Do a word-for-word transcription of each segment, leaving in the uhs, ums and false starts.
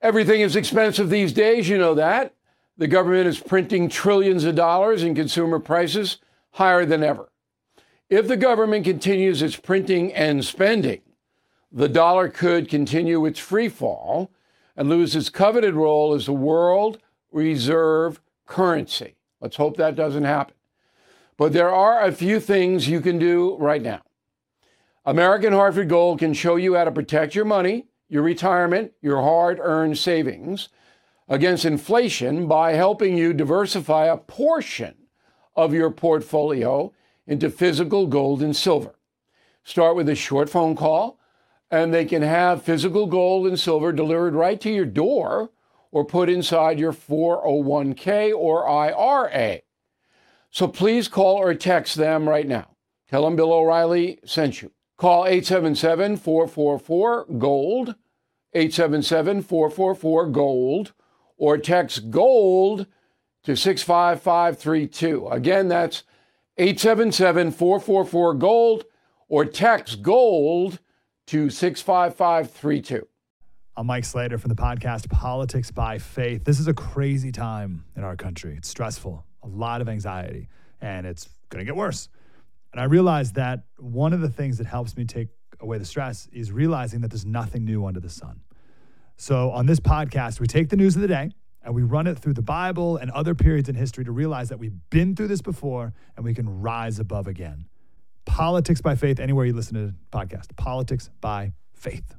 Everything is expensive these days, you know that. The government is printing trillions of dollars and consumer prices higher than ever. If the government continues its printing and spending, the dollar could continue its free fall and lose its coveted role as the world reserve currency. Let's hope that doesn't happen. But there are a few things you can do right now. American Hartford Gold can show you how to protect your money, your retirement, your hard-earned savings against inflation by helping you diversify a portion of your portfolio into physical gold and silver. Start with a short phone call, and they can have physical gold and silver delivered right to your door or put inside your four oh one k or I R A. So please call or text them right now. Tell them Bill O'Reilly sent you. Call eight seven seven, four four four, GOLD, eight seven seven, four four four, GOLD, or text GOLD to six five five three two. Again, that's eight seven seven, four four four, GOLD, or text GOLD to six five five three two. I'm Mike Slater from the podcast Politics by Faith. This is a crazy time in our country. It's stressful, a lot of anxiety, and it's going to get worse. And I realized that one of the things that helps me take away the stress is realizing that there's nothing new under the sun. So on this podcast, we take the news of the day and we run it through the Bible and other periods in history to realize that we've been through this before and we can rise above again. Politics by Faith, anywhere you listen to the podcast. Politics by Faith.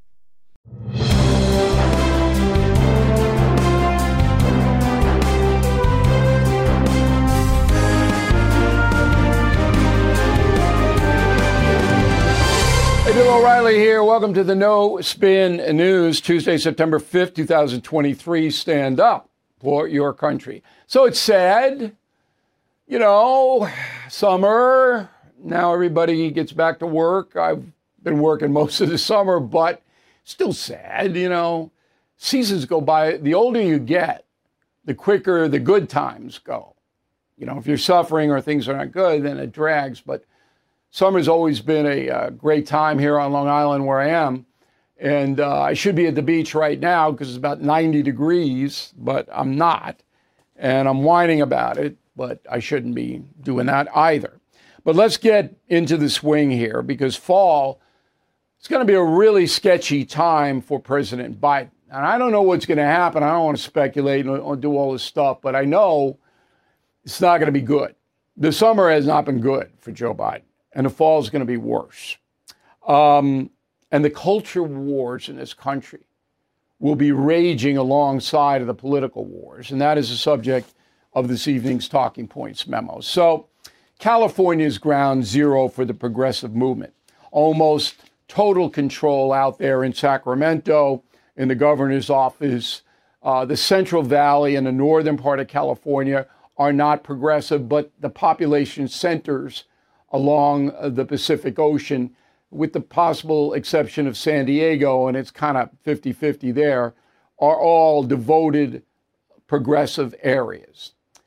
Hey, Bill O'Reilly here. Welcome to the No Spin News, Tuesday, September fifth, twenty twenty-three. Stand up for your country. So it's sad, you know, summer. Now everybody gets back to work. I've been working most of the summer, but still sad, you know. Seasons go by. The older you get, the quicker the good times go. You know, if you're suffering or things are not good, then it drags. But summer's always been a uh, great time here on Long Island where I am. And uh, I should be at the beach right now because it's about ninety degrees, but I'm not. And I'm whining about it, but I shouldn't be doing that either. But let's get into the swing here because fall, it's going to be a really sketchy time for President Biden. And I don't know what's going to happen. I don't want to speculate and do all this stuff, but I know it's not going to be good. The summer has not been good for Joe Biden, and the fall is going to be worse. Um, and the culture wars in this country will be raging alongside of the political wars, and that is the subject of this evening's Talking Points memo. So California is ground zero for the progressive movement. Almost total control out there in Sacramento, in the governor's office. Uh, the Central Valley and the northern part of California are not progressive, but the population centers along the Pacific Ocean, with the possible exception of San Diego, and it's kind of fifty-fifty there, are all devoted progressive areas.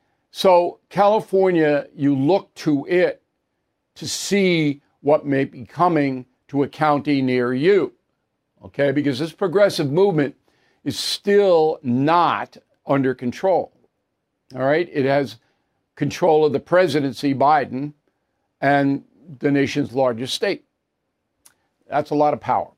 So California, you look to it to see what may be coming to a county near you, okay? Because this progressive movement is still not under control, all right? It has control of the presidency, Biden, and the nation's largest state. That's a lot of power.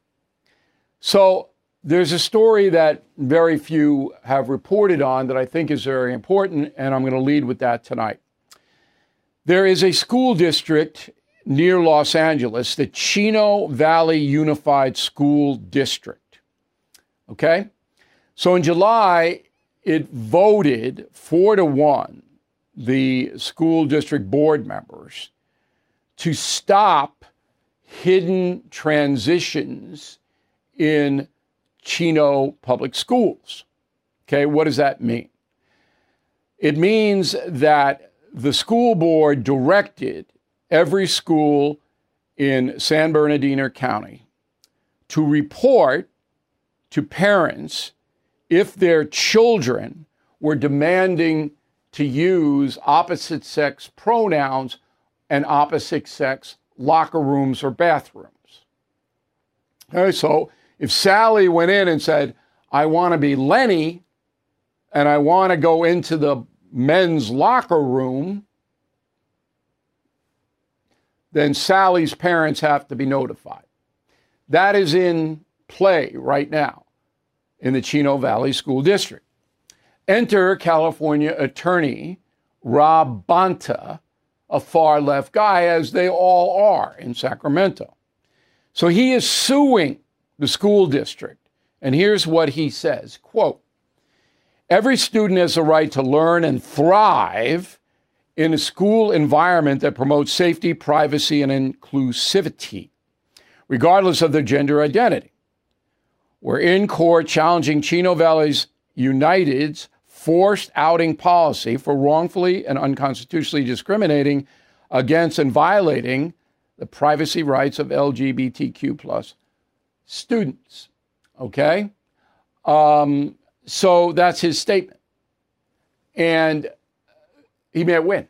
So there's a story that very few have reported on that I think is very important, and I'm going to lead with that tonight. There is a school district near Los Angeles, the Chino Valley Unified School District. Okay? So in July, it voted four to one, the school district board members, to stop hidden transitions in Chino public schools. Okay, what does that mean? It means that the school board directed every school in San Bernardino County to report to parents if their children were demanding to use opposite sex pronouns and opposite sex locker rooms or bathrooms. Okay, so if Sally went in and said, I want to be Lenny and I want to go into the men's locker room, then Sally's parents have to be notified. That is in play right now in the Chino Valley School District. Enter California attorney Rob Bonta, a far-left guy, as they all are in Sacramento. So he is suing the school district. And here's what he says, quote, "Every student has a right to learn and thrive in a school environment that promotes safety, privacy, and inclusivity, regardless of their gender identity. We're in court challenging Chino Valley's United's forced outing policy for wrongfully and unconstitutionally discriminating against and violating the privacy rights of L G B T Q plus students." Okay? Um, so that's his statement. And he may win,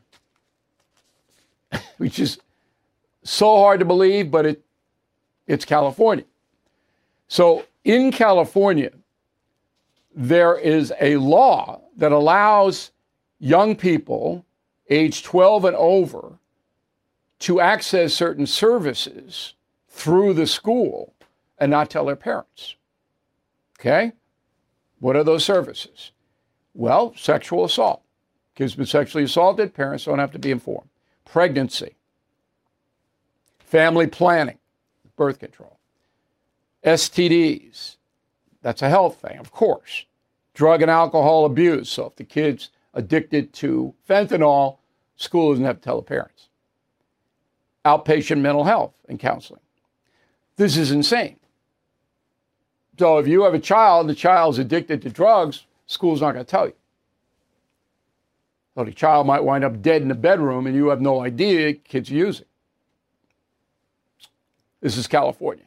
which is so hard to believe, but it it's California. So in California, there is a law that allows young people age twelve and over to access certain services through the school and not tell their parents. Okay? What are those services? Well, sexual assault. Kids been sexually assaulted, parents don't have to be informed. Pregnancy. Family planning, birth control. S T Ds. That's a health thing, of course. Drug and alcohol abuse. So if the kid's addicted to fentanyl, school doesn't have to tell the parents. Outpatient mental health and counseling. This is insane. So if you have a child, the child's addicted to drugs, school's not going to tell you. So the child might wind up dead in the bedroom and you have no idea kids are using. This is California.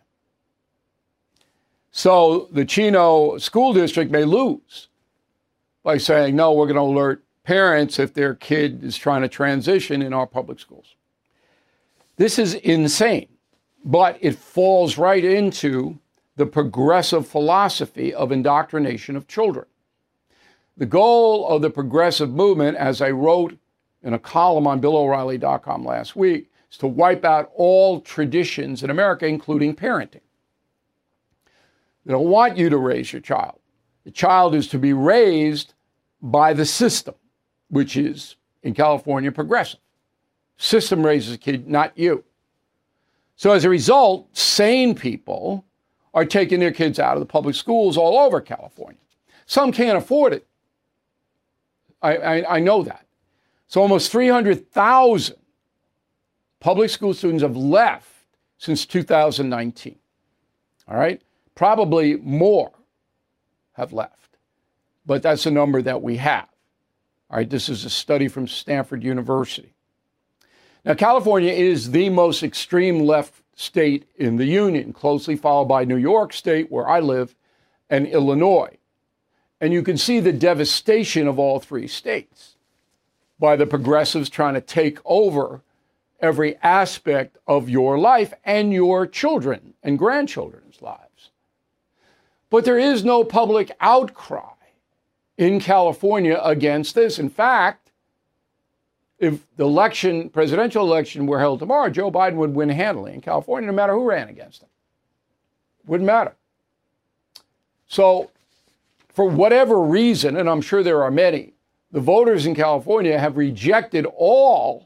So the Chino School District may lose by saying, no, we're going to alert parents if their kid is trying to transition in our public schools. This is insane, but it falls right into the progressive philosophy of indoctrination of children. The goal of the progressive movement, as I wrote in a column on Bill O'Reilly dot com last week, is to wipe out all traditions in America, including parenting. They don't want you to raise your child. The child is to be raised by the system, which is, in California, progressive. System raises a kid, not you. So as a result, sane people are taking their kids out of the public schools all over California. Some can't afford it. I, I, I know that. So almost three hundred thousand public school students have left since two thousand nineteen. All right? Probably more have left. But that's the number that we have. All right? This is a study from Stanford University. Now, California is the most extreme left state in the union, closely followed by New York State, where I live, and Illinois. And you can see the devastation of all three states by the progressives trying to take over every aspect of your life and your children and grandchildren's lives. But there is no public outcry in California against this. In fact, if the election, presidential election were held tomorrow, Joe Biden would win handily in California, no matter who ran against him. Wouldn't matter. So, for whatever reason, and I'm sure there are many, the voters in California have rejected all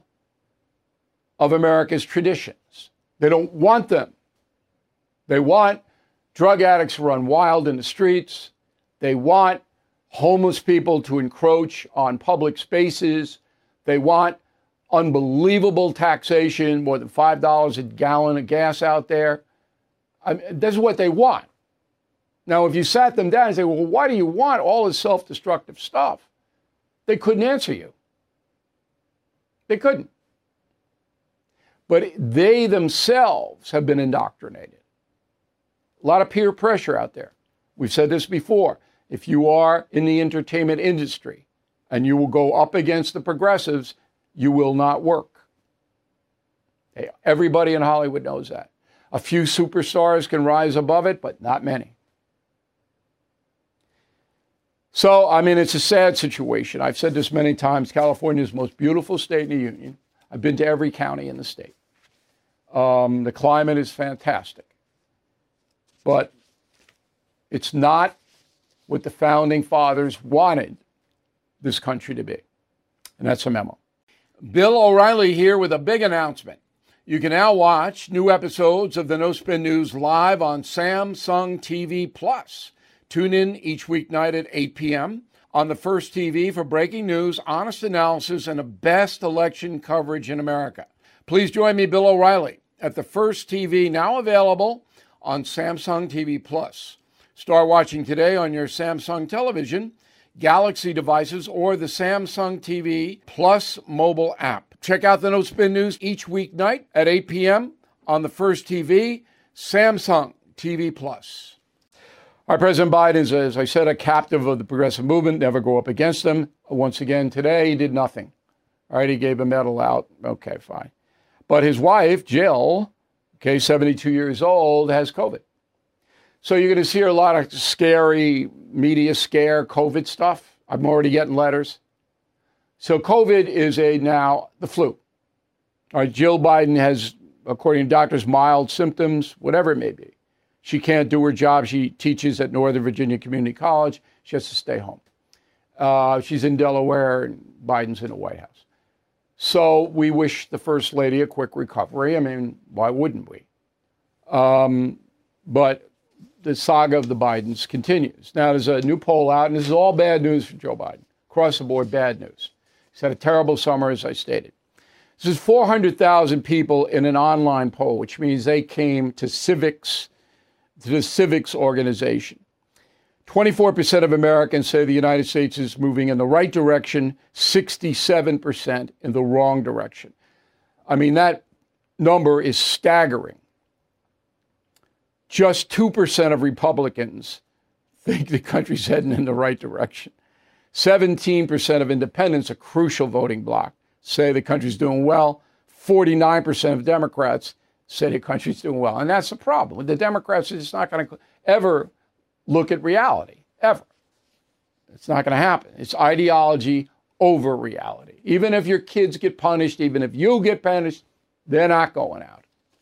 of America's traditions. They don't want them. They want drug addicts to run wild in the streets. They want homeless people to encroach on public spaces. They want unbelievable taxation, more than five dollars a gallon of gas out there. I mean, this is what they want. Now, if you sat them down and say, well, why do you want all this self-destructive stuff? They couldn't answer you. They couldn't. But they themselves have been indoctrinated. A lot of peer pressure out there. We've said this before. If you are in the entertainment industry and you will go up against the progressives, you will not work. Hey, everybody in Hollywood knows that. A few superstars can rise above it, but not many. So, I mean, it's a sad situation. I've said this many times. California is the most beautiful state in the union. I've been to every county in the state. Um, the climate is fantastic. But it's not what the founding fathers wanted this country to be. And that's a memo. Bill O'Reilly here with a big announcement. You can now watch new episodes of the No Spin News live on Samsung T V Plus. Tune in each weeknight at eight p.m. on the First T V for breaking news, honest analysis, and the best election coverage in America. Please join me, Bill O'Reilly, at the First T V, now available on Samsung T V Plus. Start watching today on your Samsung television, Galaxy devices, or the Samsung T V Plus mobile app. Check out the No Spin News each weeknight at eight p.m. on the First T V, Samsung T V Plus. Our President Biden is, as I said, a captive of the progressive movement. Never go up against them. Once again, today, he did nothing. All right, he gave a medal out. Okay, fine. But his wife, Jill, okay, seventy-two years old, has COVID. So you're going to see a lot of scary media scare COVID stuff. I'm already getting letters. So COVID is a now the flu. All right, Jill Biden has, according to doctors, mild symptoms, whatever it may be. She can't do her job. She teaches at Northern Virginia Community College. She has to stay home. Uh, she's in Delaware, and Biden's in the White House. So we wish the First Lady a quick recovery. I mean, why wouldn't we? Um, but the saga of the Bidens continues. Now, there's a new poll out, and this is all bad news for Joe Biden. Across the board, bad news. He's had a terrible summer, as I stated. This is four hundred thousand people in an online poll, which means they came to civics, to the civics organization. twenty-four percent of Americans say the United States is moving in the right direction, sixty-seven percent in the wrong direction. I mean, that number is staggering. Just two percent of Republicans think the country's heading in the right direction. seventeen percent of independents, a crucial voting bloc, say the country's doing well. forty-nine percent of Democrats say the country's doing well. And that's the problem. The Democrats are just not going to ever look at reality, ever. It's not going to happen. It's ideology over reality. Even if your kids get punished, even if you get punished, they're not going out.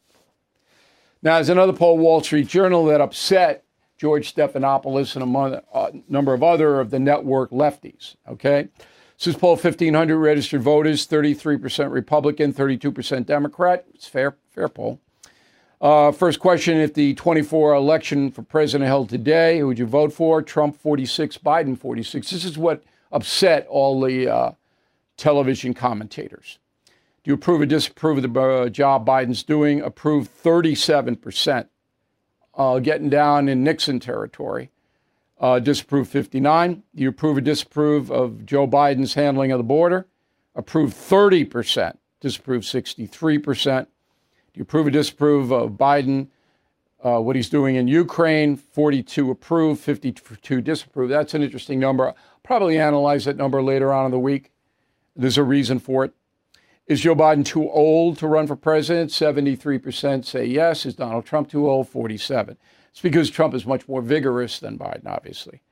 Now, there's another poll, Wall Street Journal, that upset George Stephanopoulos and a uh, number of other of the network lefties, okay? This is poll fifteen hundred registered voters, thirty-three percent Republican, thirty-two percent Democrat. It's fair, fair poll. Uh, first question, if the twenty-four election for president held today, who would you vote for? Trump forty-six, Biden forty-six. This is what upset all the uh, television commentators. Do you approve or disapprove of the uh, job Biden's doing? Approve thirty-seven percent, uh, getting down in Nixon territory. Uh, disapprove fifty-nine. Do you approve or disapprove of Joe Biden's handling of the border? Approve thirty percent. Disapprove sixty-three percent. Do you approve or disapprove of Biden, uh, what he's doing in Ukraine? forty-two approve, fifty-two disapprove. That's an interesting number. I'll probably analyze that number later on in the week. There's a reason for it. Is Joe Biden too old to run for president? seventy-three percent say yes. Is Donald Trump too old? forty-seven. It's because Trump is much more vigorous than Biden, obviously.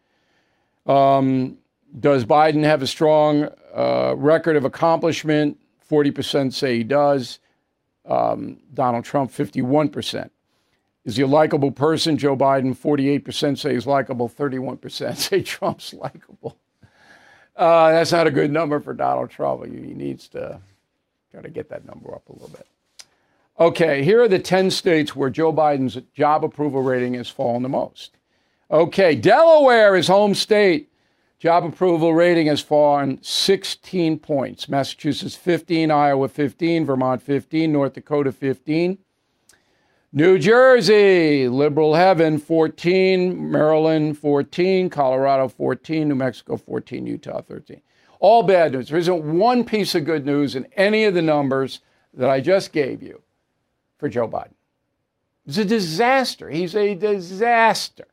Um, does Biden have a strong uh, record of accomplishment? forty percent say he does. Um, Donald Trump, fifty-one percent. Is he a likable person? Joe Biden, forty-eight percent say he's likable. thirty-one percent say Trump's likable. Uh, that's not a good number for Donald Trump. He needs to try to get that number up a little bit. Okay, here are the ten states where Joe Biden's job approval rating has fallen the most. Okay, Delaware is home state. Job approval rating has fallen sixteen points. Massachusetts, fifteen. Iowa, fifteen. Vermont, fifteen. North Dakota, fifteen. New Jersey, liberal heaven, fourteen. Maryland, fourteen. Colorado, fourteen. New Mexico, fourteen. Utah, thirteen. All bad news. There isn't one piece of good news in any of the numbers that I just gave you for Joe Biden. It's a disaster. He's a disaster.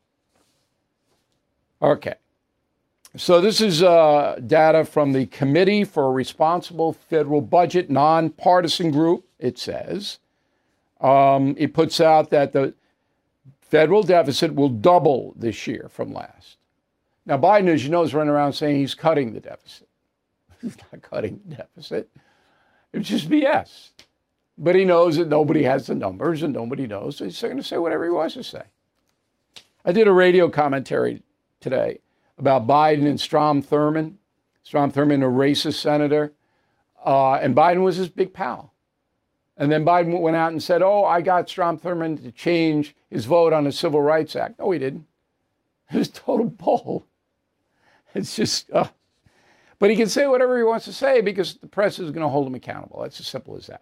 Okay. So this is uh, data from the Committee for a Responsible Federal Budget, nonpartisan group, it says. Um, it puts out that the federal deficit will double this year from last. Now, Biden, as you know, is running around saying he's cutting the deficit. He's not cutting the deficit. It's just B S. But he knows that nobody has the numbers and nobody knows. So he's going to say whatever he wants to say. I did a radio commentary today about Biden and Strom Thurmond. Strom Thurmond, a racist senator. Uh, and Biden was his big pal. And then Biden went out and said, oh, I got Strom Thurmond to change his vote on the Civil Rights Act. No, he didn't. It was total bull. It's just, uh, but he can say whatever he wants to say because the press is going to hold him accountable. That's as simple as that.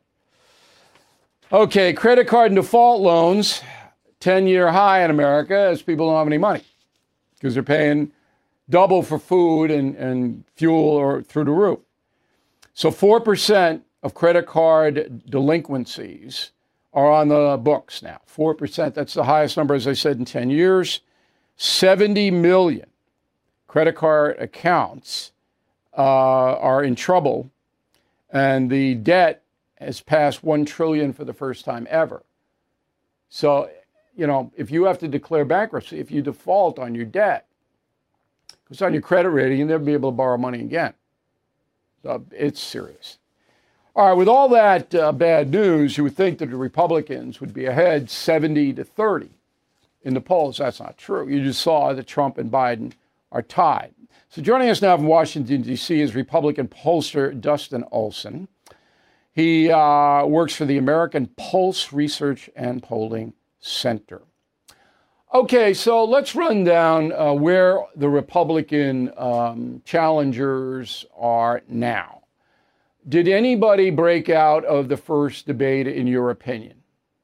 Okay, credit card and default loans, ten-year high in America as people don't have any money because they're paying double for food and, and fuel or through the roof. So four percent of credit card delinquencies are on the books now. four percent, that's the highest number, as I said, in ten years. seventy million credit card accounts uh, are in trouble, and the debt has passed one trillion dollars for the first time ever. So, you know, if you have to declare bankruptcy, if you default on your debt, it's on your credit rating, you'll never be able to borrow money again. So it's serious. All right, with all that uh, bad news, you would think that the Republicans would be ahead seventy to thirty in the polls. That's not true. You just saw that Trump and Biden are tied. So joining us now from Washington, D C is Republican pollster Dustin Olson. He uh, works for the American Pulse Research and Polling Center. Okay, so let's run down uh, where the Republican um, challengers are now. Did anybody break out of the first debate, in your opinion?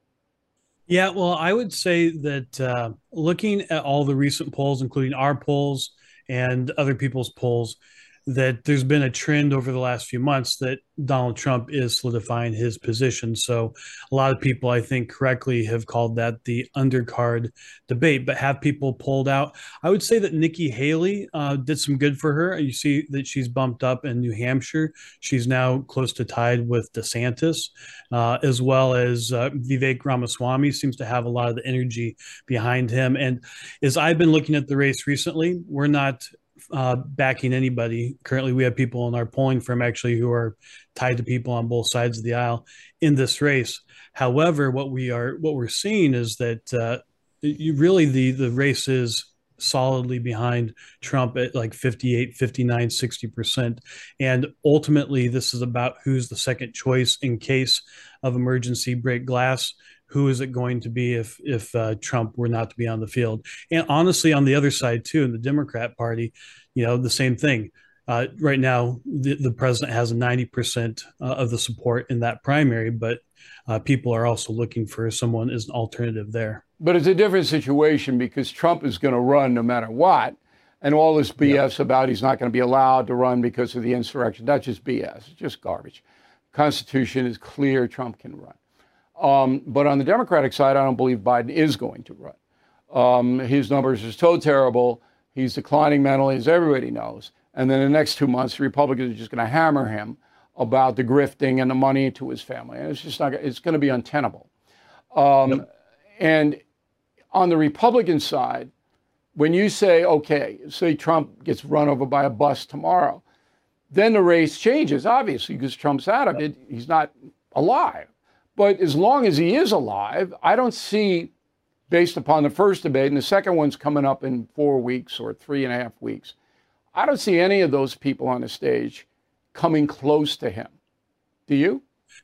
Yeah, well, I would say that uh, looking at all the recent polls, including our polls and other people's polls, that there's been a trend over the last few months that Donald Trump is solidifying his position. So a lot of people, I think, correctly have called that the undercard debate, but have people pulled out. I would say that Nikki Haley uh, did some good for her. You see that she's bumped up in New Hampshire. She's now close to tied with DeSantis, uh, as well as uh, Vivek Ramaswamy seems to have a lot of the energy behind him. And as I've been looking at the race recently, we're not Uh, backing anybody. Currently, we have people in our polling firm actually who are tied to people on both sides of the aisle in this race. However, what we are what we're seeing is that uh, you really the the race is solidly behind Trump at like fifty-eight, fifty-nine, sixty percent. And ultimately, this is about who's the second choice in case of emergency break glass. Who is it going to be if if uh, Trump were not to be on the field? And honestly, on the other side, too, in the Democrat Party, you know, the same thing. Uh, right now, the, the president has ninety percent uh, of the support in that primary, but uh, people are also looking for someone as an alternative there. But it's a different situation because Trump is going to run no matter what. And all this B S yeah. about he's not going to be allowed to run because of the insurrection, that's just B S. It's just garbage. Constitution is clear, Trump can run. Um, but on the Democratic side, I don't believe Biden is going to run. Um, his numbers are so terrible. He's declining mentally, as everybody knows. And then the next two months, the Republicans are just going to hammer him about the grifting and the money to his family. And it's just not, it's going to be untenable. Um, yep. And on the Republican side, when you say, okay, say Trump gets run over by a bus tomorrow, then the race changes, obviously, because Trump's out of it. He's not alive. But as long as he is alive, I don't see, based upon the first debate, and the second one's coming up in four weeks or three and a half weeks, I don't see any of those people on the stage coming close to him. Do you?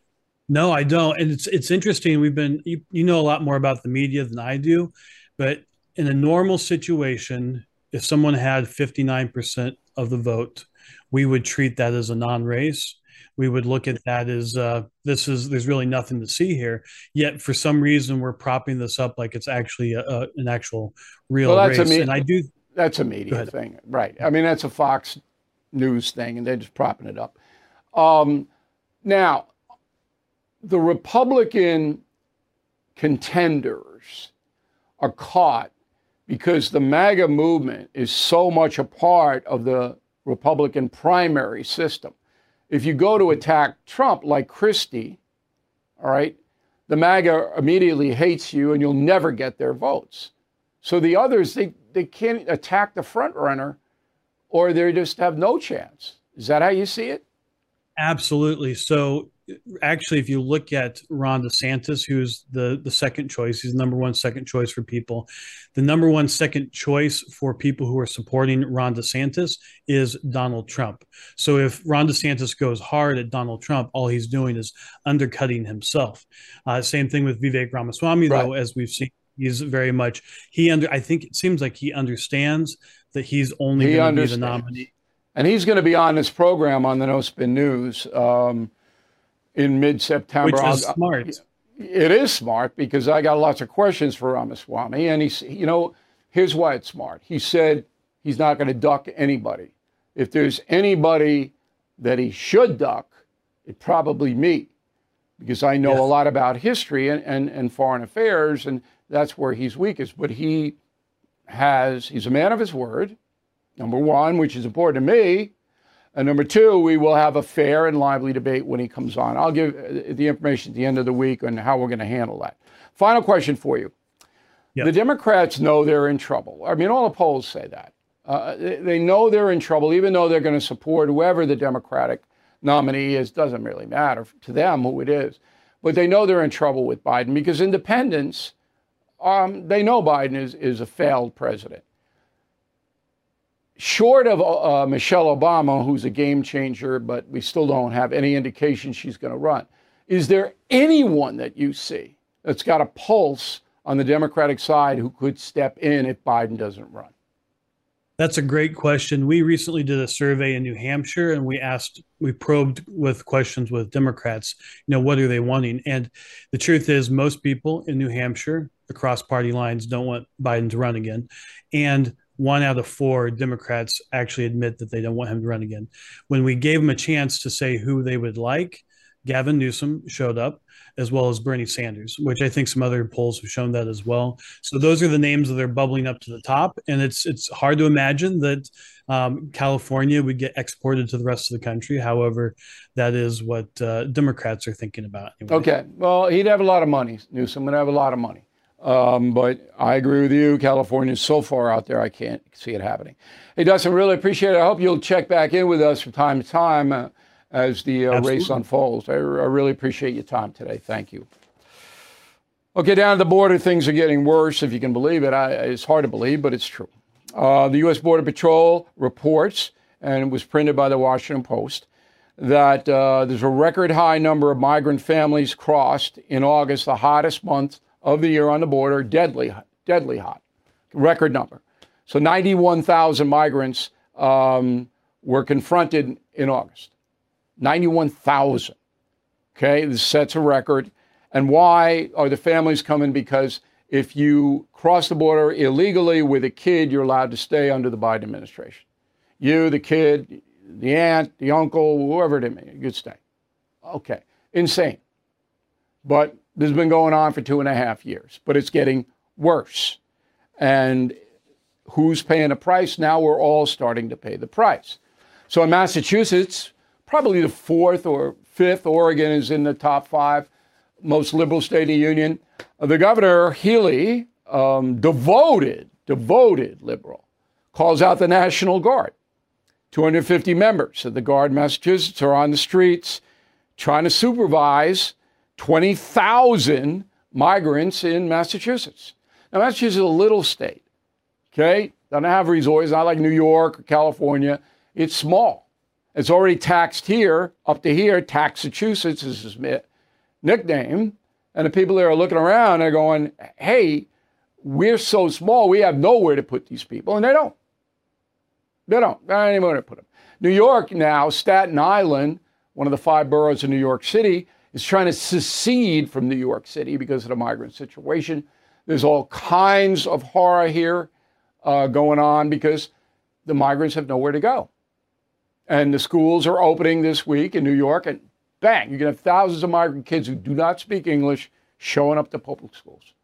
No, I don't. And it's it's interesting. We've been, you, you know a lot more about the media than I do, but in a normal situation, if someone had fifty-nine percent of the vote, we would treat that as a non-race. We would look at that as uh, this is there's really nothing to see here. Yet for some reason we're propping this up like it's actually a, a, an actual real well, that's race. A me- and I do that's a media thing, right? I mean that's a Fox News thing, and they're just propping it up. Um, now, the Republican contenders are caught because the MAGA movement is so much a part of the Republican primary system. If you go to attack Trump like Christie, all right, the MAGA immediately hates you and you'll never get their votes. So the others, they, they can't attack the front runner or they just have no chance. Is that how you see it? Absolutely. So actually, if you look at Ron DeSantis, who's the, the second choice, he's the number one second choice for people. The number one second choice for people who are supporting Ron DeSantis is Donald Trump. So if Ron DeSantis goes hard at Donald Trump, all he's doing is undercutting himself. Uh, same thing with Vivek Ramaswamy, Right. though, as we've seen, he's very much, he under, I think it seems like he understands that he's only He going to be the understands. nominee. And he's going to be on this program on the No Spin News um, in mid-September. Which is I'll- smart. It is smart because I got lots of questions for Ramaswamy. And he's, you know, here's why it's smart. He said he's not going to duck anybody. If there's anybody that he should duck, it probably me, because I know Yeah. a lot about history and, and, and foreign affairs, and that's where he's weakest. But he has, he's a man of his word, number one, which is important to me. And number two, we will have a fair and lively debate when he comes on. I'll give uh, the information at the end of the week on how we're going to handle that. Final question for you. Yep. The Democrats know they're in trouble. I mean, all the polls say that. Uh, they, they know they're in trouble, even though they're going to support whoever the Democratic nominee is. Doesn't really matter to them who it is. But they know they're in trouble with Biden because independents, um, they know Biden is, is a failed president. Short of uh, Michelle Obama, who's a game changer, but we still don't have any indication she's going to run, is there anyone that you see that's got a pulse on the Democratic side who could step in if Biden doesn't run? That's a great question. We recently did a survey in New Hampshire, and we asked, we probed with questions with Democrats, you know, what are they wanting? And the truth is, most people in New Hampshire across party lines don't want Biden to run again. And one out of four Democrats actually admit that they don't want him to run again. When we gave them a chance to say who they would like, Gavin Newsom showed up, as well as Bernie Sanders, which I think some other polls have shown that as well. So those are the names that are bubbling up to the top. And it's it's hard to imagine that um, California would get exported to the rest of the country. However, that is what uh, Democrats are thinking about. Anyway. Okay. Well, he'd have a lot of money. Newsom would have a lot of money. Um, but I agree with you. California is so far out there, I can't see it happening. Hey, Dustin, really appreciate it. I hope you'll check back in with us from time to time uh, as the uh, race unfolds. I, I really appreciate your time today. Thank you. Okay, down at the border, things are getting worse, if you can believe it. I, it's hard to believe, but it's true. Uh, the U S Border Patrol reports, and it was printed by the Washington Post, that uh, there's a record high number of migrant families crossed in August, the hottest month of the year on the border, deadly, deadly hot, record number. So ninety-one thousand migrants um, were confronted in August. ninety-one thousand. Okay, this sets a record. And why are the families coming? Because if you cross the border illegally with a kid, you're allowed to stay under the Biden administration. You, the kid, the aunt, the uncle, whoever it may be, you could stay. Okay, insane. But this has been going on for two and a half years, but it's getting worse. And who's paying the price? Now we're all starting to pay the price. So in Massachusetts, probably the fourth or fifth, Oregon is in the top five, most liberal state in the union. Uh, the governor, Healy, um, devoted, devoted liberal, calls out the National Guard. two hundred fifty members of the Guard in Massachusetts are on the streets trying to supervise twenty thousand migrants in Massachusetts. Now, Massachusetts is a little state, okay? Doesn't have resources, not like New York or California. It's small. It's already taxed here, up to here. Taxachusetts is his nickname. And the people there are looking around and they're going, hey, we're so small, we have nowhere to put these people. And they don't. They don't. They don't have anywhere to put them. New York now, Staten Island, one of the five boroughs of New York City, is trying to secede from New York City because of the migrant situation. There's all kinds of horror here uh, going on because the migrants have nowhere to go. And the schools are opening this week in New York, and bang, you're going to have thousands of migrant kids who do not speak English showing up to public schools.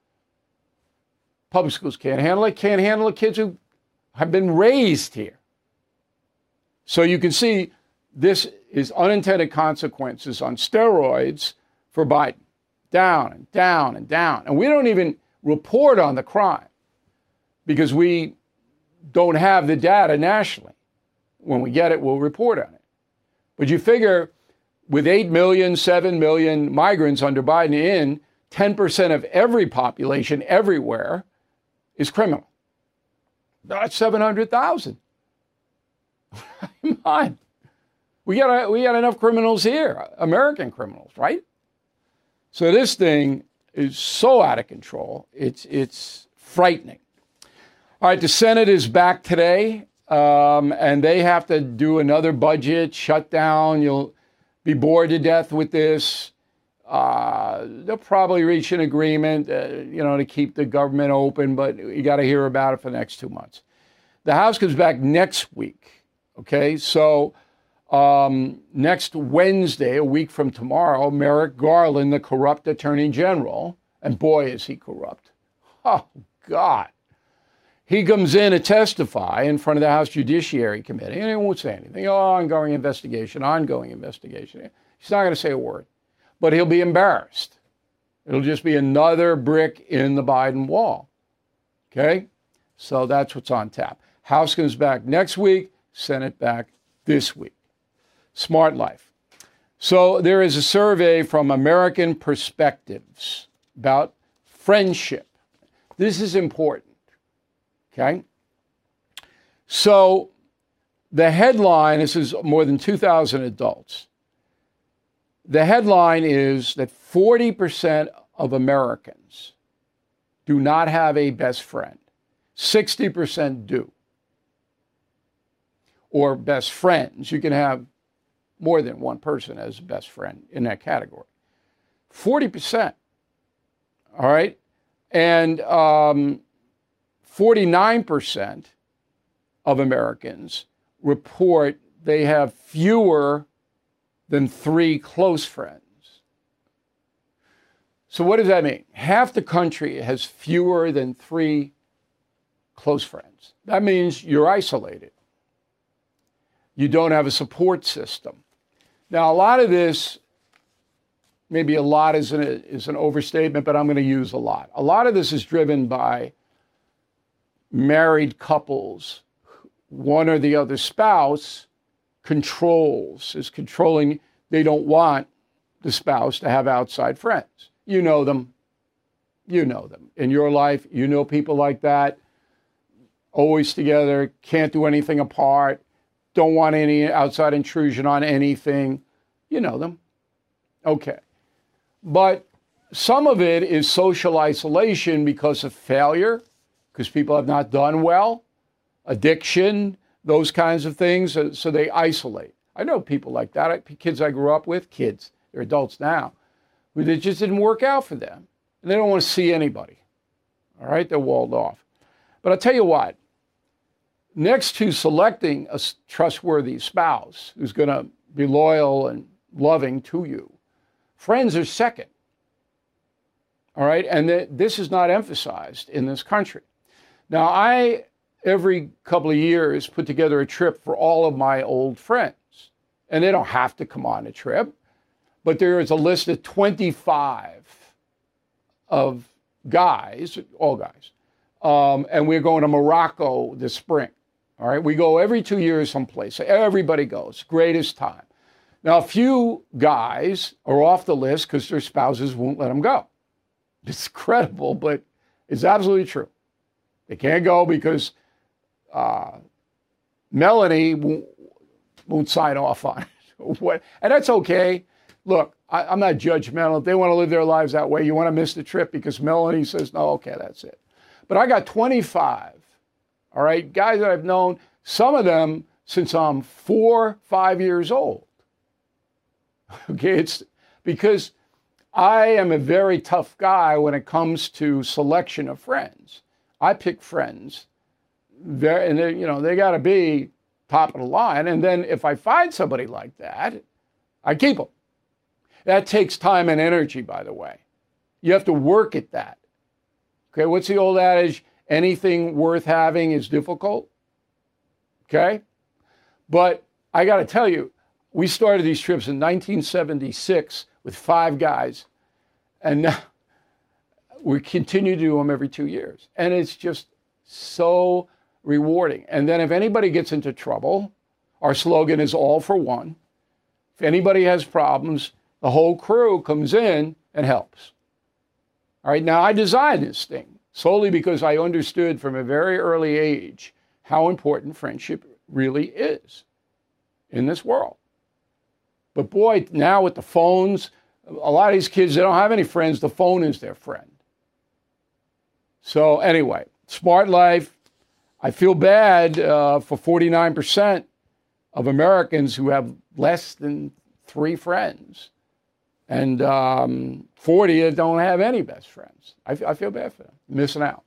Public schools can't handle it, can't handle the kids who have been raised here. So you can see this is unintended consequences on steroids for Biden. Down and down and down. And we don't even report on the crime because we don't have the data nationally. when we get it, we'll report on it. But you figure with eight million, seven million migrants under Biden in, ten percent of every population everywhere is criminal. That's seven hundred thousand. Come on. We got, we got enough criminals here, American criminals, right? So this thing is so out of control. It's, it's frightening. All right, the Senate is back today, um, and they have to do another budget shutdown. You'll be bored to death with this. Uh, they'll probably reach an agreement, uh, you know, to keep the government open, but you got to hear about it for the next two months. The House comes back next week, okay? So um, next Wednesday, a week from tomorrow, Merrick Garland, the corrupt attorney general, and boy, is he corrupt. Oh, God. He comes in to testify in front of the House Judiciary Committee, and he won't say anything. Oh, ongoing investigation, ongoing investigation. He's not going to say a word, but he'll be embarrassed. It'll just be another brick in the Biden wall. Okay? So that's what's on tap. House comes back next week, Senate back this week. Smart Life. So there is a survey from American Perspectives about friendship. This is important. Okay. So the headline, this is more than two thousand adults. The headline is that forty percent of Americans do not have a best friend. sixty percent do. Or best friends. You can have more than one person as a best friend in that category. forty percent. All right. And, um, forty-nine percent of Americans report they have fewer than three close friends. So what does that mean? Half the country has fewer than three close friends. That means you're isolated. You don't have a support system. Now, a lot of this, maybe a lot is an, is an overstatement, but I'm going to use a lot. A lot of this is driven by married couples. One or the other spouse controls, is controlling. They don't want the spouse to have outside friends. You know them. You know them. In your life, you know people like that. Always together, can't do anything apart, don't want any outside intrusion on anything. You know them. Okay. But some of it is social isolation because of failure, because people have not done well, addiction, those kinds of things. So they isolate. I know people like that. Kids I grew up with, kids, they're adults now, who it just didn't work out for them. And they don't want to see anybody. All right? They're walled off. But I'll tell you what, next to selecting a trustworthy spouse who's going to be loyal and loving to you, friends are second. All right? And th- this is not emphasized in this country. Now, I, every couple of years, put together a trip for all of my old friends. And they don't have to come on a trip, but there is a list of twenty-five of guys, all guys, um, and we're going to Morocco this spring. All right, we go every two years someplace. Everybody goes, greatest time. Now, a few guys are off the list because their spouses won't let them go. It's credible, but it's absolutely true. They can't go because uh, Melanie won't, won't sign off on it. And that's okay. Look, I, I'm not judgmental. If they want to live their lives that way, you want to miss the trip because Melanie says, no, okay, that's it. But I got twenty-five, all right, guys that I've known, some of them since I'm four, five years old. Okay, it's because I am a very tough guy when it comes to selection of friends. I pick friends, very, and they, you know, they got to be top of the line. And then if I find somebody like that, I keep them. That takes time and energy, by the way. You have to work at that. Okay, what's the old adage? Anything worth having is difficult. Okay? But I got to tell you, we started these trips in nineteen seventy-six with five guys, and now we continue to do them every two years. And it's just so rewarding. And then if anybody gets into trouble Our slogan is all for one. If anybody has problems, the whole crew comes in and helps. All right, now I designed this thing solely because I understood from a very early age how important friendship really is in this world. But boy, now with the phones, a lot of these kids, they don't have any friends. The phone is their friend. So anyway, Smart Life, I feel bad uh, for forty-nine percent of Americans who have less than three friends. And um, forty that don't have any best friends. I, I feel bad for them, missing out.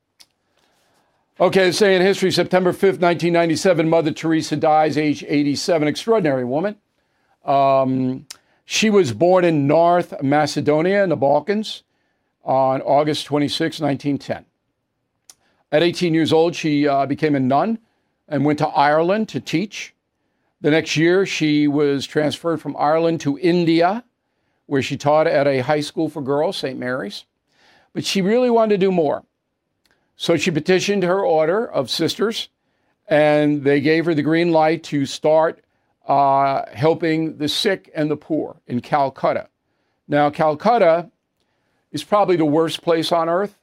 Okay, say in history, September fifth, nineteen ninety-seven, Mother Teresa dies, age eighty-seven. Extraordinary woman. Um, she was born in North Macedonia in the Balkans on August twenty-sixth, nineteen ten. At eighteen years old, she uh, became a nun and went to Ireland to teach. The next year, she was transferred from Ireland to India, where she taught at a high school for girls, Saint Mary's. But she really wanted to do more. So she petitioned her order of sisters, and they gave her the green light to start uh, helping the sick and the poor in Calcutta. Now, Calcutta is probably the worst place on earth.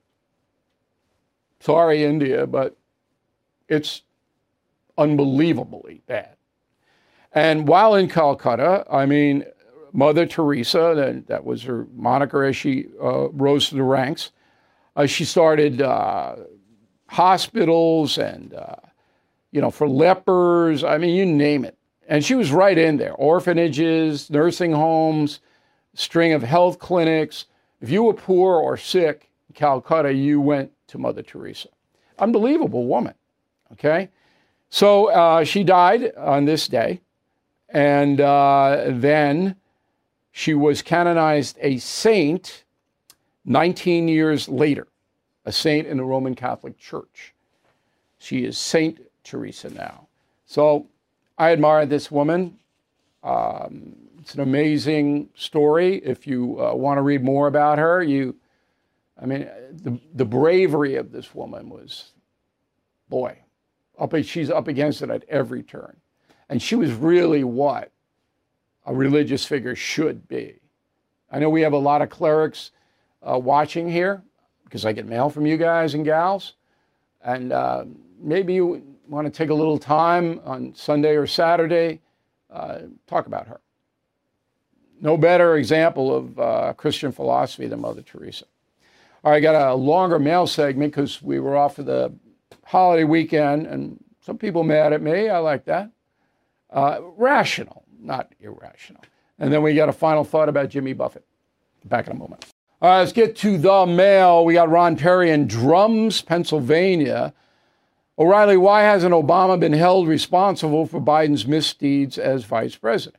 Sorry, India, but it's unbelievably bad. And while in Calcutta, I mean, Mother Teresa, that, that was her moniker as she uh, rose to the ranks, uh, she started uh, hospitals and, uh, you know, for lepers, I mean, you name it. And she was right in there. Orphanages, nursing homes, string of health clinics. If you were poor or sick in Calcutta, you went to Mother Teresa. Unbelievable woman, okay? So uh, she died on this day, and uh, then she was canonized a saint nineteen years later, a saint in the Roman Catholic Church. She is Saint Teresa now. So I admire this woman. Um, it's an amazing story. If you uh, want to read more about her, you, I mean, the, the bravery of this woman was, boy, up, she's up against it at every turn. And she was really what a religious figure should be. I know we have a lot of clerics uh, watching here because I get mail from you guys and gals. And uh, maybe you want to take a little time on Sunday or Saturday, uh, talk about her. No better example of uh, Christian philosophy than Mother Teresa. All right, I got a longer mail segment because we were off for the holiday weekend, and some people mad at me. I like that. Uh, rational, not irrational. And then we got a final thought about Jimmy Buffett. Back in a moment. All right, let's get to the mail. We got Ron Perry in Drums, Pennsylvania. O'Reilly, why hasn't Obama been held responsible for Biden's misdeeds as vice president?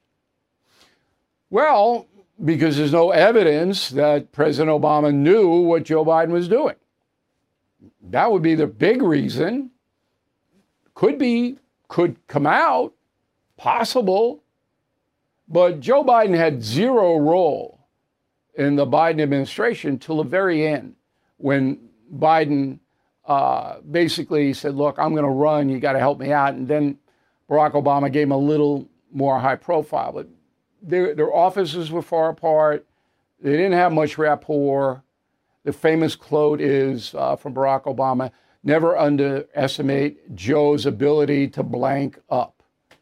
Well, because there's no evidence that President Obama knew what Joe Biden was doing. That would be the big reason. Could be, could come out, possible. But Joe Biden had zero role in the Biden administration till the very end, when Biden uh, basically said, look, I'm going to run, you got to help me out. And then Barack Obama gave him a little more high profile. But their, their offices were far apart. They didn't have much rapport. The famous quote is uh, from Barack Obama, never underestimate Joe's ability to blank up.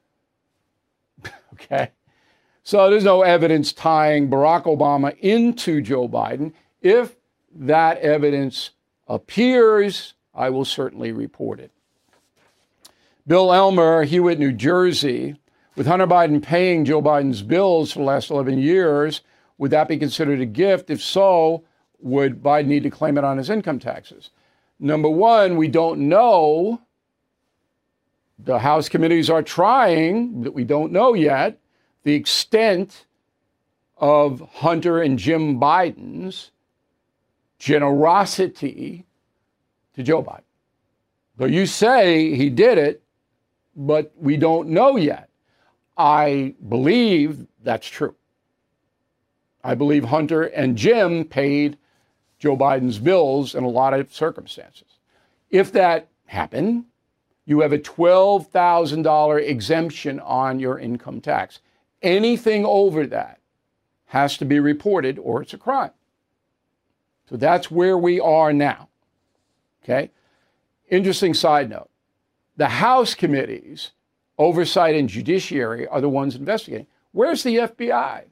Okay? So there's no evidence tying Barack Obama into Joe Biden. If that evidence appears, I will certainly report it. Bill Elmer, Hewitt, New Jersey. With Hunter Biden paying Joe Biden's bills for the last eleven years, would that be considered a gift? If so, would Biden need to claim it on his income taxes? Number one, we don't know. The House committees are trying, but we don't know yet, the extent of Hunter and Jim Biden's generosity to Joe Biden. So you say he did it, but we don't know yet. I believe that's true. I believe Hunter and Jim paid Joe Biden's bills in a lot of circumstances. If that happened, you have a twelve thousand dollars exemption on your income tax. Anything over that has to be reported or it's a crime. So that's where we are now. Okay? Interesting side note. The House committees, Oversight and Judiciary, are the ones investigating. Where's the F B I?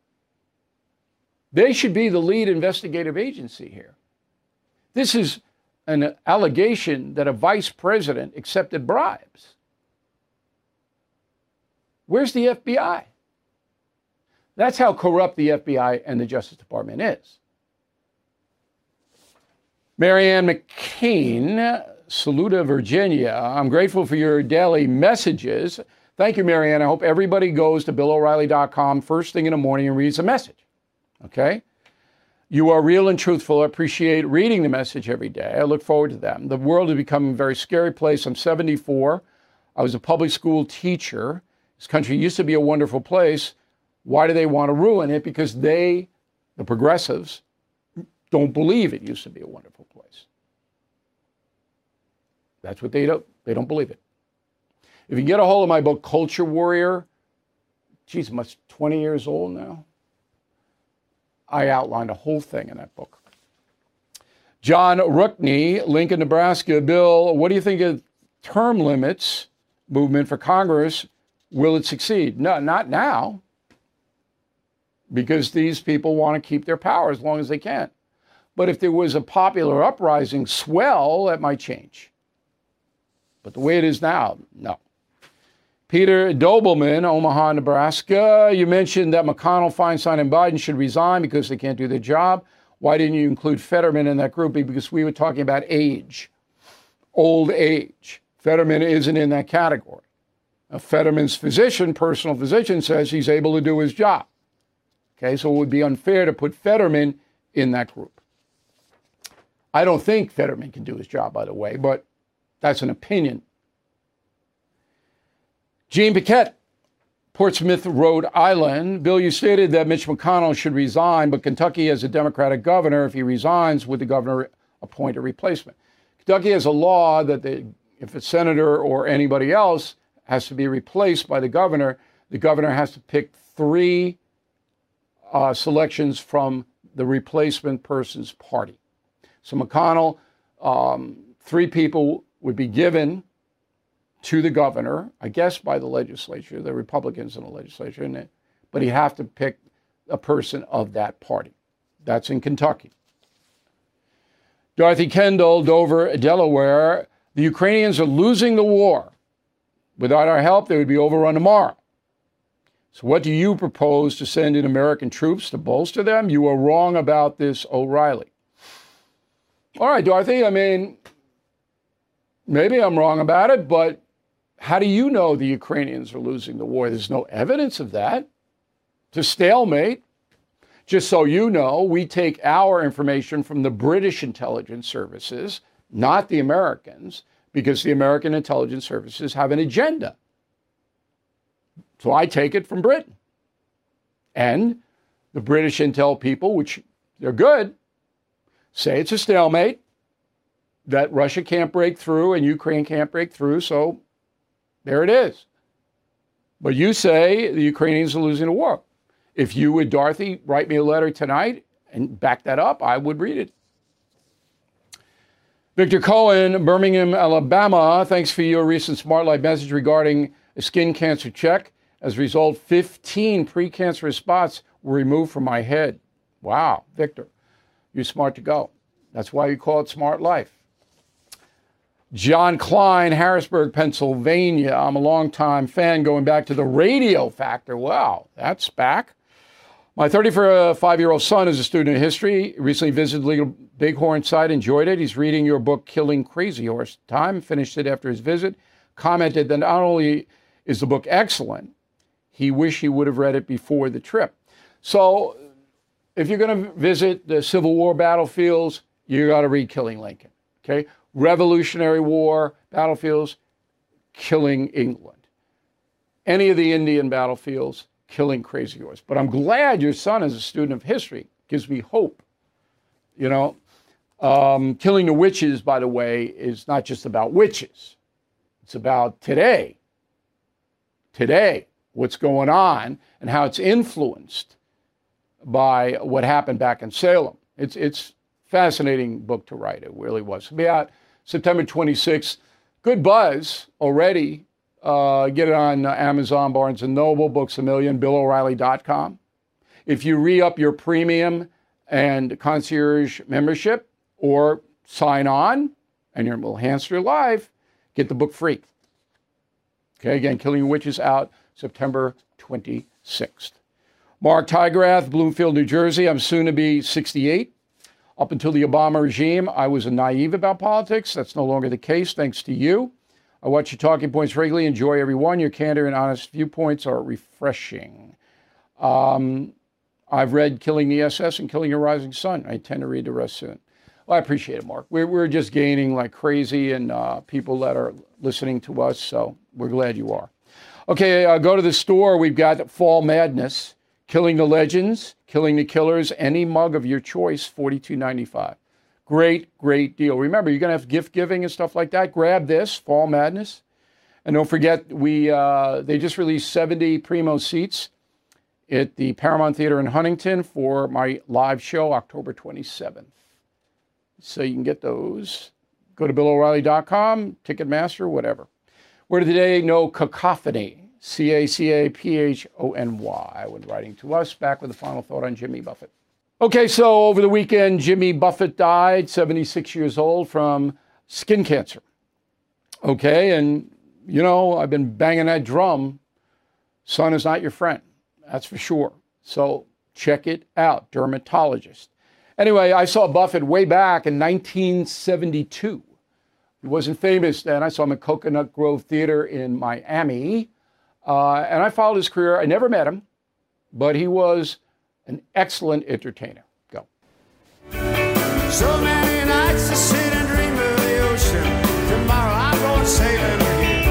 They should be the lead investigative agency here. This is an allegation that a vice president accepted bribes. Where's the F B I? That's how corrupt the F B I and the Justice Department is. Marianne McCain, Saluda, Virginia. I'm grateful for your daily messages. Thank you, Marianne. I hope everybody goes to Bill O'Reilly dot com first thing in the morning and reads a message. Okay? You are real and truthful. I appreciate reading the message every day. I look forward to them. The world is becoming a very scary place. I'm seventy-four. I was a public school teacher. This country used to be a wonderful place. Why do they want to ruin it? Because they, the progressives, don't believe it used to be a wonderful place. That's what they don't, they don't believe it. If you get a hold of my book, Culture Warrior, geez, much twenty years old now. I outlined a whole thing in that book. John Rookney, Lincoln, Nebraska. Bill, what do you think of term limits movement for Congress? Will it succeed? No, not now. Because these people want to keep their power as long as they can. But if there was a popular uprising swell, that might change. But the way it is now, no. Peter Dobelman, Omaha, Nebraska. You mentioned that McConnell, Feinstein, and Biden should resign because they can't do their job. Why didn't you include Fetterman in that group? Because we were talking about age, old age. Fetterman isn't in that category. Now, Fetterman's physician, personal physician, says he's able to do his job. Okay, so it would be unfair to put Fetterman in that group. I don't think Fetterman can do his job, by the way, but that's an opinion. Jean Paquette, Portsmouth, Rhode Island. Bill, you stated that Mitch McConnell should resign, but Kentucky has a Democratic governor. If he resigns, would the governor appoint a replacement? Kentucky has a law that they, if a senator or anybody else has to be replaced by the governor, the governor has to pick three uh, selections from the replacement person's party. So McConnell, um, three people would be given to the governor, I guess by the legislature, the Republicans in the legislature, and it, but he have to pick a person of that party. That's in Kentucky. Dorothy Kendall, Dover, Delaware. The Ukrainians are losing the war. Without our help, they would be overrun tomorrow. So what do you propose to send in American troops to bolster them? You are wrong about this, O'Reilly. All right, Dorothy, I mean, maybe I'm wrong about it, but how do you know the Ukrainians are losing the war? There's no evidence of that. It's a stalemate. Just so you know, we take our information from the British intelligence services, not the Americans, because the American intelligence services have an agenda. So I take it from Britain. And the British intel people, which they're good, say it's a stalemate, that Russia can't break through and Ukraine can't break through, so there it is. But you say the Ukrainians are losing the war. If you would, Dorothy, write me a letter tonight and back that up, I would read it. Victor Cohen, Birmingham, Alabama. Thanks for your recent Smart Life message regarding a skin cancer check. As a result, fifteen precancerous spots were removed from my head. Wow, Victor, you're smart to go. That's why you call it Smart Life. John Klein, Harrisburg, Pennsylvania. I'm a longtime fan going back to the Radio Factor. Wow, that's back. My thirty-five-year-old son is a student of history. He recently visited Little Bighorn site, enjoyed it. He's reading your book, Killing Crazy Horse Time, finished it after his visit, commented that not only is the book excellent, he wished he would have read it before the trip. So if you're going to visit the Civil War battlefields, you got to read Killing Lincoln, okay? Revolutionary War battlefields, Killing England. Any of the Indian battlefields, Killing Crazy Horse. But I'm glad your son is a student of history. Gives me hope. You know, um, Killing the Witches, by the way, is not just about witches. It's about today. Today, what's going on and how it's influenced by what happened back in Salem. It's it's a fascinating book to write. It really was. It'll be out September twenty-sixth. Good buzz already. Uh, get it on uh, Amazon, Barnes and Noble, Books A Million, Bill O'Reilly dot com. If you re-up your premium and concierge membership or sign on and you're will hamster live, get the book free. Okay, again, Killing Witches out September twenty-sixth. Mark Tigrath, Bloomfield, New Jersey. I'm soon to be sixty-eight. Up until the Obama regime, I was naive about politics. That's no longer the case, thanks to you. I watch your talking points regularly. Enjoy every one. Your candor and honest viewpoints are refreshing. Um, I've read Killing the S S and Killing Your Rising Sun. I intend to read the rest soon. Well, I appreciate it, Mark. We're, we're just gaining like crazy and uh, people that are listening to us, so we're glad you are. Okay, uh, go to the store. We've got Fall Madness, Killing the Legends, Killing the Killers, any mug of your choice, forty-two ninety-five. Great, great deal. Remember, you're going to have gift giving and stuff like that. Grab this, Fall Madness. And don't forget, we uh, they just released seventy Primo seats at the Paramount Theater in Huntington for my live show, October twenty-seventh. So you can get those. Go to Bill O'Reilly dot com, Ticketmaster, whatever. Word of the day, no cacophony. C A C A P H O N Y. When writing to us, back with a final thought on Jimmy Buffett. Okay, so over the weekend, Jimmy Buffett died, seventy-six years old, from skin cancer. Okay, and, you know, I've been banging that drum. Sun is not your friend. That's for sure. So check it out, dermatologist. Anyway, I saw Buffett way back in nineteen seventy-two. He wasn't famous then. I saw him at Coconut Grove Theater in Miami. Uh, and I followed his career. I never met him, but he was an excellent entertainer. Go. So many nights to sit and dream of the ocean. Tomorrow I'm going sailing again.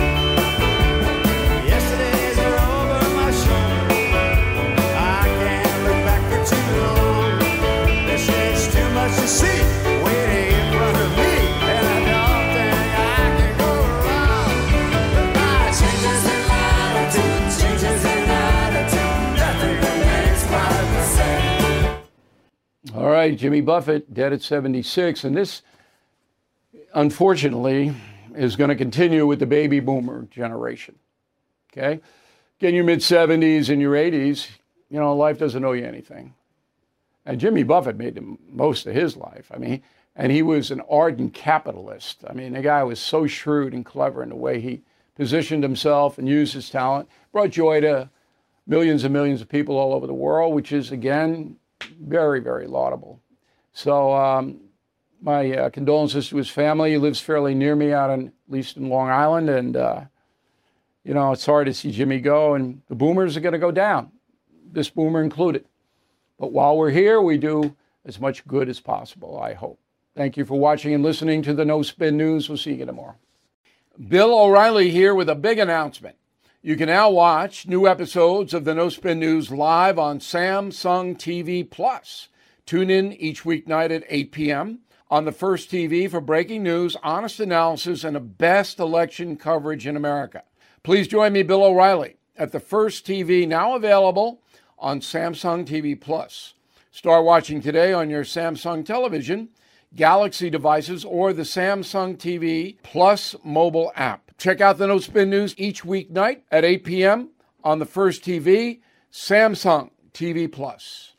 Yesterday's are over my shoulder. I can't look back for too long. There's just too much to see waiting in front of me, and I don't think I can go wrong. But my changes in latitude, changes in attitude, nothing remains quite the same. All right, Jimmy Buffett, dead at seventy-six. And this, unfortunately, is going to continue with the baby boomer generation. Okay? Get in your mid-seventies and your eighties, you know, life doesn't owe you anything. And Jimmy Buffett made the most of his life. I mean, and he was an ardent capitalist. I mean, the guy was so shrewd and clever in the way he positioned himself and used his talent, brought joy to millions and millions of people all over the world, which is, again, very, very laudable. So um, my uh, condolences to his family. He lives fairly near me out in, at least in Long Island. And, uh, you know, it's hard to see Jimmy go. And the boomers are going to go down, this boomer included. But while we're here, we do as much good as possible, I hope. Thank you for watching and listening to the No Spin News. We'll see you again tomorrow. Bill O'Reilly here with a big announcement. You can now watch new episodes of the No Spin News live on Samsung T V Plus. Tune in each weeknight at eight p.m. on the First T V for breaking news, honest analysis, and the best election coverage in America. Please join me, Bill O'Reilly, at the First T V, now available on Samsung T V Plus. Start watching today on your Samsung television, Galaxy devices, or the Samsung T V Plus mobile app. Check out the No Spin News each weeknight at eight p.m. on the First T V, Samsung T V Plus.